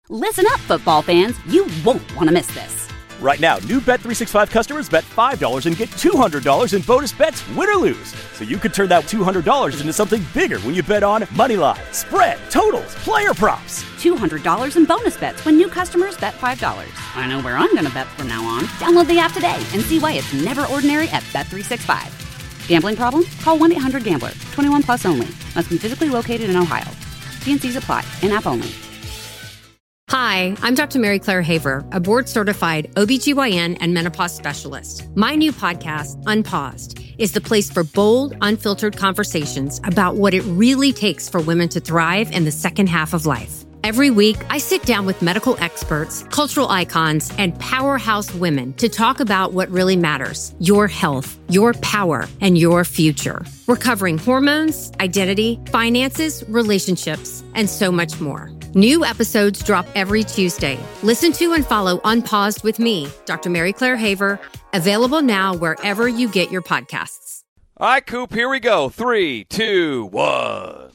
Listen up, football fans. You won't want to miss this. Right now, new Bet365 customers bet $5 and get $200 in bonus bets, win or lose. So you could turn that $200 into something bigger when you bet on moneyline, spread, totals, player props. $200 in bonus bets when new customers bet $5. I know where I'm going to bet from now on. Download the app today and see why it's never ordinary at Bet365. Gambling problem? Call 1-800-GAMBLER. 21 plus only. Must be physically located in Ohio. T&Cs apply. In-app only. Hi, I'm Dr. Mary Claire Haver, a board-certified OBGYN and menopause specialist. My new podcast, Unpaused, is the place for bold, unfiltered conversations about what it really takes for women to thrive in the second half of life. Every week, I sit down with medical experts, cultural icons, and powerhouse women to talk about what really matters: your health, your power, and your future. We're covering hormones, identity, finances, relationships, and so much more. New episodes drop every Tuesday. Listen to and follow Unpaused with me, Dr. Mary Claire Haver, available now wherever you get your podcasts. All right, Coop, here we go. 3, 2, 1.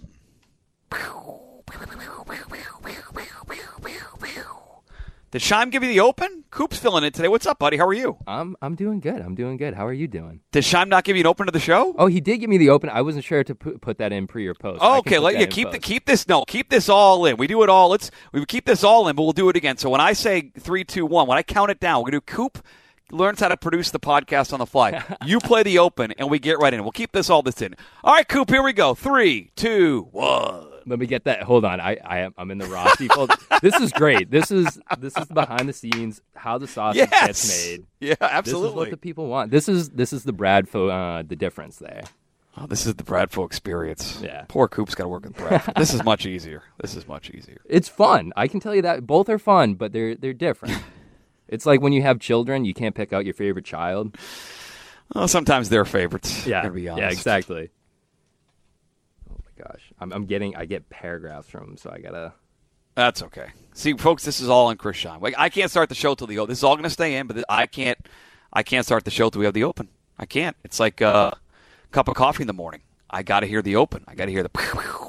Did Shime give you the open? Coop's filling in today. What's up, buddy? How are you? I'm doing good. How are you doing? Did Shime not give you an open to the show? Oh, he did give me the open. I wasn't sure to put that in pre or post. Oh, okay, keep this all in. We do it all. We keep this all in, but we'll do it again. So when I say 3, 2, 1, when I count it down, we're gonna do Coop learns how to produce the podcast on the fly. You play the open, and we get right in. We'll keep this in. All right, Coop, here we go. 3, 2, 1. Let me get that. Hold on. I'm in the raw people. This is great. This is behind the scenes, how the sausage gets made. Yeah, absolutely. This is what the people want. This is the Bradfo, the difference there. Oh, this is the Bradfo experience. Yeah. Poor Coop's got to work with Bradfo. This is much easier. It's fun. I can tell you that. Both are fun, but they're different. It's like when you have children, you can't pick out your favorite child. Well, sometimes they're favorites. Yeah. To be honest. Yeah, exactly. Gosh, I get paragraphs from him, so I gotta. That's okay. See, folks, this is all in Chris Shime. Like, I can't start the show till the open. This is all going to stay in, but I can't start the show till we have the open. I can't. It's like a cup of coffee in the morning. I got to hear the open. I got to hear the.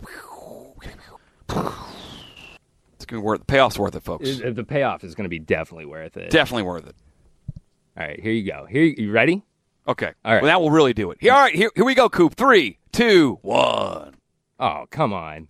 It's going to be worth. The payoff's worth it, folks. The payoff is going to be definitely worth it. Definitely worth it. All right, here you go. You ready? Okay. All right. Well, now we'll really do it. All right, here we go, Coop. 3, 2, 1. Oh, come on.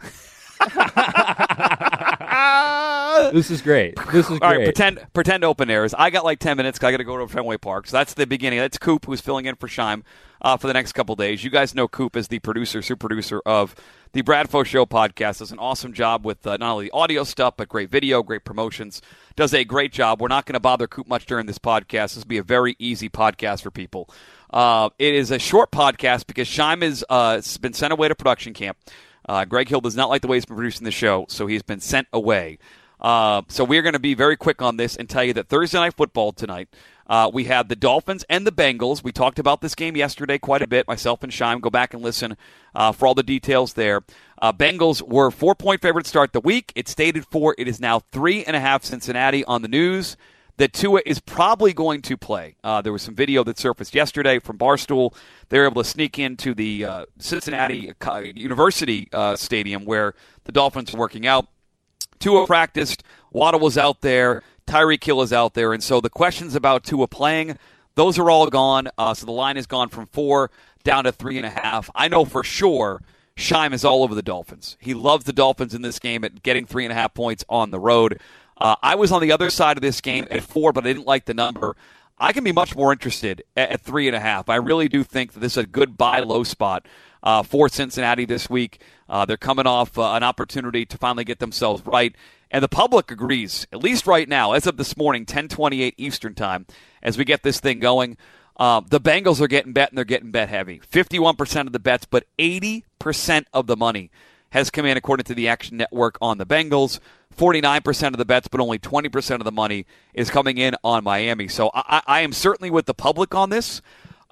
This is great. All right, pretend open airs. I got like 10 minutes because I got to go to Fenway Park. So that's the beginning. That's Coop, who's filling in for Shime for the next couple days. You guys know Coop as the super producer of the Bradfo Show podcast. Does an awesome job with not only the audio stuff, but great video, great promotions. Does a great job. We're not going to bother Coop much during this podcast. This will be a very easy podcast for people. It is a short podcast because Shime has been sent away to production camp. Greg Hill does not like the way he's been producing the show, so he's been sent away. So we're going to be very quick on this and tell you that Thursday Night Football tonight, we have the Dolphins and the Bengals. We talked about this game yesterday quite a bit. Myself and Shime, go back and listen for all the details there. Bengals were 4-point favorite to start the week. It stayed at 4. It is now 3.5 Cincinnati on the news. That Tua is probably going to play. There was some video that surfaced yesterday from Barstool. They were able to sneak into the Cincinnati University Stadium where the Dolphins are working out. Tua practiced. Waddle was out there. Tyreek Hill is out there. And so the questions about Tua playing, those are all gone. So the line has gone from 4 down to 3.5. I know for sure Shime is all over the Dolphins. He loves the Dolphins in this game at getting 3.5 points on the road. I was on the other side of this game at 4, but I didn't like the number. I can be much more interested at 3.5. I really do think that this is a good buy low spot for Cincinnati this week. They're coming off an opportunity to finally get themselves right. And the public agrees, at least right now, as of this morning, 10:28 Eastern Time, as we get this thing going. The Bengals are getting bet, and they're getting bet heavy. 51% of the bets, but 80% of the money has come in, according to the Action Network, on the Bengals. 49% of the bets, but only 20% of the money is coming in on Miami. So I am certainly with the public on this.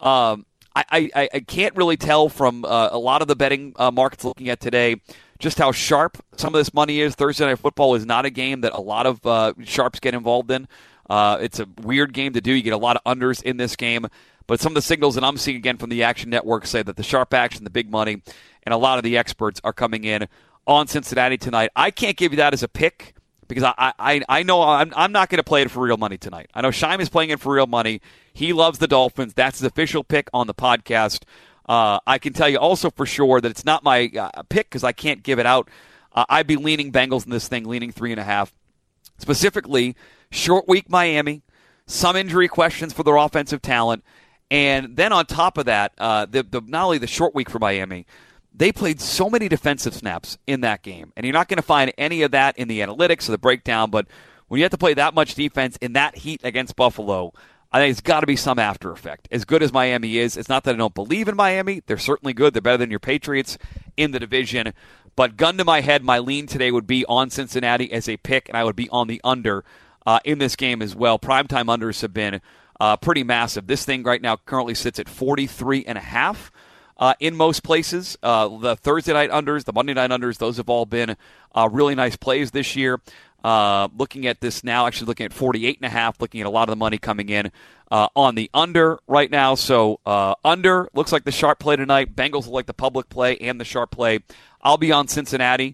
I can't really tell from a lot of the betting markets looking at today just how sharp some of this money is. Thursday Night Football is not a game that a lot of sharps get involved in. It's a weird game to do. You get a lot of unders in this game. But some of the signals that I'm seeing, again, from the Action Network say that the sharp action, the big money, and a lot of the experts are coming in on Cincinnati tonight. I can't give you that as a pick, because I know I'm not going to play it for real money tonight. I know Scheim is playing it for real money. He loves the Dolphins. That's his official pick on the podcast. I can tell you also for sure that it's not my pick because I can't give it out. I'd be leaning Bengals in this thing, leaning 3.5. Specifically, short week Miami, some injury questions for their offensive talent, and then on top of that, not only the short week for Miami, they played so many defensive snaps in that game, and you're not going to find any of that in the analytics or the breakdown, but when you have to play that much defense in that heat against Buffalo, I think it's got to be some after effect. As good as Miami is, it's not that I don't believe in Miami. They're certainly good. They're better than your Patriots in the division. But gun to my head, my lean today would be on Cincinnati as a pick, and I would be on the under in this game as well. Primetime unders have been pretty massive. This thing right now currently sits at 43.5 in most places. The Thursday night unders, the Monday night unders, those have all been really nice plays this year. Looking at this now, actually looking at 48.5, looking at a lot of the money coming in on the under right now. So under looks like the sharp play tonight. Bengals look like the public play and the sharp play. I'll be on Cincinnati.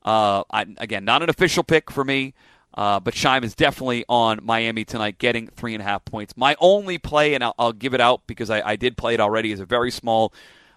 Again, not an official pick for me, but Scheim is definitely on Miami tonight, getting 3.5 points. My only play, and I'll give it out because I did play it already, is a very small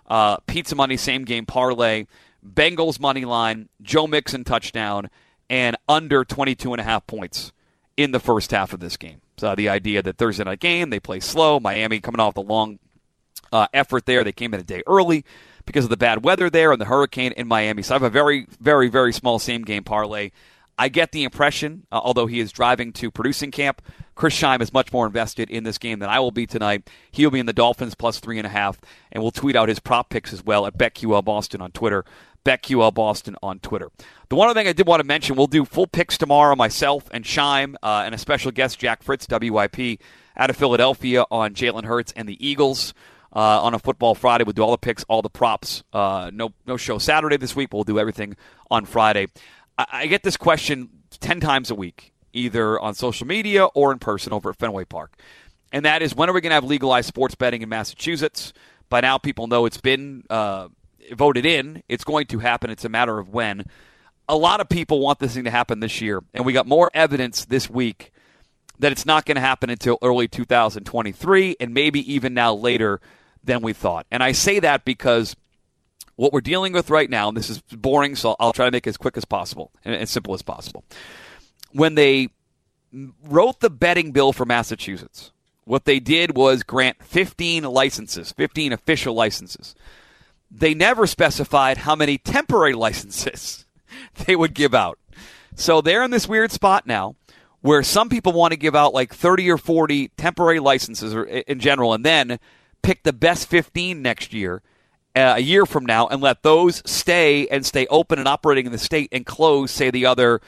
pizza money same game parlay. Bengals money line, Joe Mixon touchdown, and under 22.5 points in the first half of this game. So the idea that Thursday night game, they play slow. Miami coming off the long effort there. They came in a day early because of the bad weather there and the hurricane in Miami. So I have a very, very, very small same-game parlay. I get the impression, although he is driving to producing camp, Chris Scheim is much more invested in this game than I will be tonight. He'll be in the Dolphins plus 3.5, and we'll tweet out his prop picks as well at BetQL Boston on Twitter. BetQL Boston on Twitter. The one other thing I did want to mention, we'll do full picks tomorrow, myself and Scheim, and a special guest, Jack Fritz, WIP, out of Philadelphia on Jalen Hurts and the Eagles. On a Football Friday, we'll do all the picks, all the props. No show Saturday this week, but we'll do everything on Friday. I get this question 10 times a week, either on social media or in person over at Fenway Park. And that is, when are we going to have legalized sports betting in Massachusetts? By now, people know it's been voted in. It's going to happen. It's a matter of when. A lot of people want this thing to happen this year, and we got more evidence this week that it's not going to happen until early 2023, and maybe even now later than we thought. And I say that because what we're dealing with right now, and this is boring, so I'll try to make it as quick as possible and as simple as possible. When they wrote the betting bill for Massachusetts, what they did was grant 15 licenses, 15 official licenses. They never specified how many temporary licenses they would give out. So they're in this weird spot now where some people want to give out like 30 or 40 temporary licenses in general and then pick the best 15 next year, a year from now, and let those stay open and operating in the state and close, say, the other,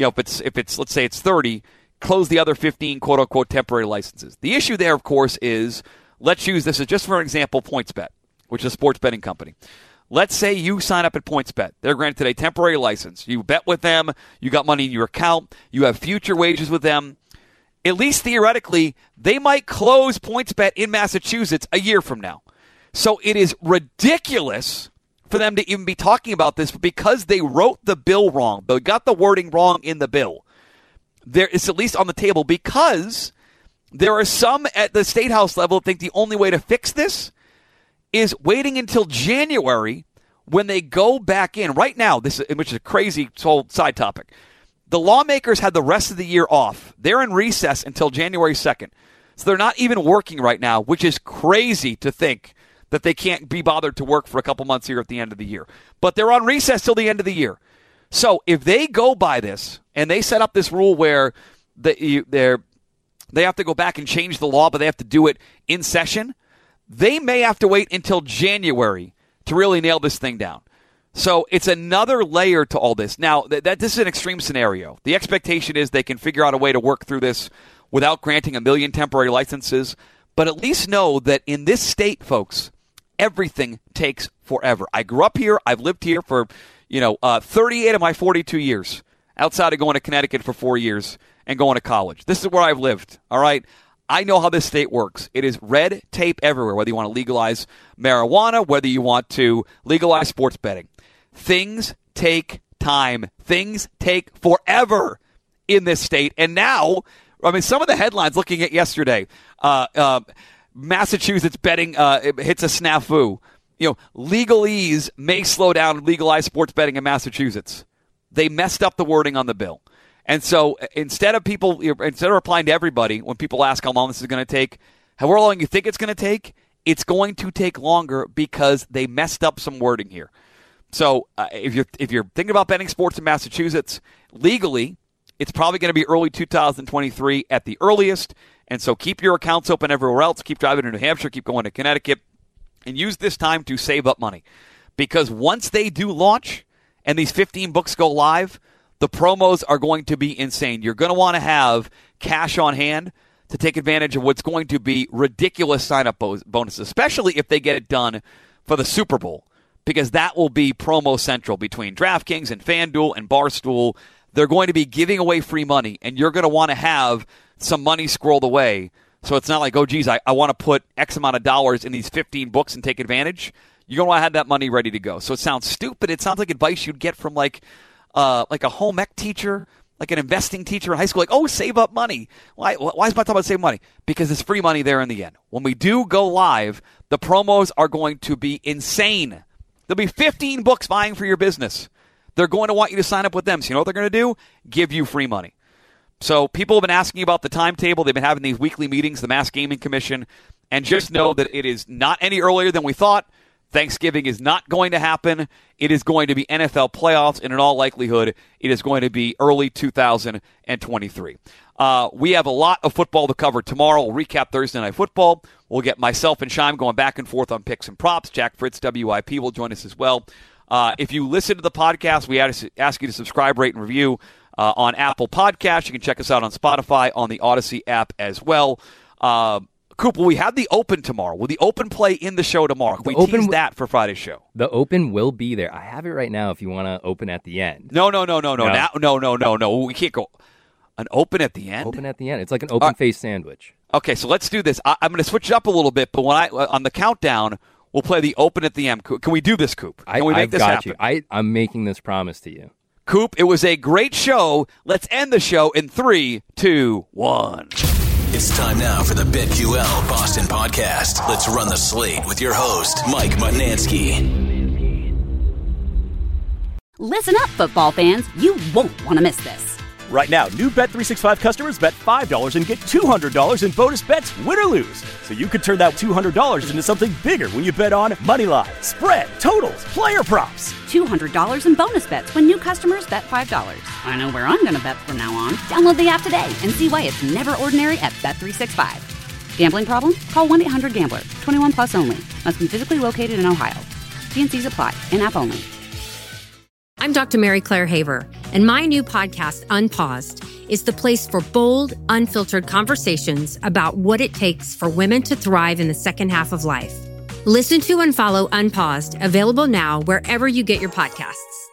if it's let's say it's 30, close the other 15 quote-unquote temporary licenses. The issue there, of course, is, let's use this as just for an example, PointsBet, which is a sports betting company. Let's say you sign up at PointsBet. They're granted a temporary license. You bet with them. You got money in your account. You have future wages with them. At least theoretically, they might close PointsBet in Massachusetts a year from now. So it is ridiculous for them to even be talking about this because they wrote the bill wrong. They got the wording wrong in the bill. It's at least on the table because there are some at the State House level that think the only way to fix this is waiting until January when they go back in. Right now, which is a crazy side topic, the lawmakers had the rest of the year off. They're in recess until January 2nd. So they're not even working right now, which is crazy to think that they can't be bothered to work for a couple months here at the end of the year. But they're on recess till the end of the year. So if they go by this and they set up this rule where they have to go back and change the law, but they have to do it in session, they may have to wait until January to really nail this thing down. So it's another layer to all this. Now, this is an extreme scenario. The expectation is they can figure out a way to work through this without granting 1 million temporary licenses. But at least know that in this state, folks, everything takes forever. I grew up here. I've lived here for 38 of my 42 years, outside of going to Connecticut for 4 years and going to college. This is where I've lived, all right? I know how this state works. It is red tape everywhere, whether you want to legalize marijuana, whether you want to legalize sports betting. Things take time. Things take forever in this state. And now, I mean, some of the headlines looking at yesterday, Massachusetts betting hits a snafu. Legalese may slow down legalized sports betting in Massachusetts. They messed up the wording on the bill. And so instead of replying to everybody when people ask how long this is going to take, however long you think it's going to take, it's going to take longer because they messed up some wording here. So if you're thinking about betting sports in Massachusetts, legally, it's probably going to be early 2023 at the earliest. And so keep your accounts open everywhere else. Keep driving to New Hampshire. Keep going to Connecticut. And use this time to save up money. Because once they do launch and these 15 books go live, the promos are going to be insane. You're going to want to have cash on hand to take advantage of what's going to be ridiculous sign-up bonuses, especially if they get it done for the Super Bowl, because that will be promo central between DraftKings and FanDuel and Barstool. They're going to be giving away free money, and you're going to want to have some money squirreled away. So it's not like, oh, geez, I want to put X amount of dollars in these 15 books and take advantage. You're going to want to have that money ready to go. So it sounds stupid. It sounds like advice you'd get from like a home ec teacher, like an investing teacher in high school. Like, oh, save up money. Why is my talking about saving money? Because it's free money there in the end. When we do go live, the promos are going to be insane. There'll be 15 books vying for your business. They're going to want you to sign up with them. So you know what they're going to do? Give you free money. So people have been asking about the timetable. They've been having these weekly meetings, the Mass Gaming Commission, and just know that it is not any earlier than we thought. Thanksgiving is not going to happen. It is going to be NFL playoffs, and in all likelihood, it is going to be early 2023. We have a lot of football to cover tomorrow. We'll recap Thursday Night Football. We'll get myself and Shime going back and forth on picks and props. Jack Fritz, WIP, will join us as well. If you listen to the podcast, we ask you to subscribe, rate, and review on Apple Podcasts. You can check us out on Spotify, on the Odyssey app as well. Coop, will we have the Open tomorrow? Will the Open play in the show tomorrow? Can we tease that for Friday's show? The Open will be there. I have it right now if you want to open at the end. No. We can't go. An Open at the end? Open at the end. It's like an open-faced sandwich. Okay, so let's do this. I'm going to switch it up a little bit, but on the countdown, we'll play the Open at the end. Can we do this, Coop? Can we make this happen? I'm making this promise to you. Coop, it was a great show. Let's end the show in 3, 2, 1. It's time now for the BetQL Boston Podcast. Let's run the slate with your host, Mike Mutnansky. Listen up, football fans. You won't want to miss this. Right now, new Bet365 customers bet $5 and get $200 in bonus bets, win or lose. So you could turn that $200 into something bigger when you bet on Moneyline, spread, totals, player props. $200 in bonus bets when new customers bet $5. I know where I'm going to bet from now on. Download the app today and see why it's never ordinary at Bet365. Gambling problem? Call 1-800-GAMBLER. 21 plus only. Must be physically located in Ohio. T&Cs apply. In-app only. I'm Dr. Mary Claire Haver, and my new podcast, Unpaused, is the place for bold, unfiltered conversations about what it takes for women to thrive in the second half of life. Listen to and follow Unpaused, available now wherever you get your podcasts.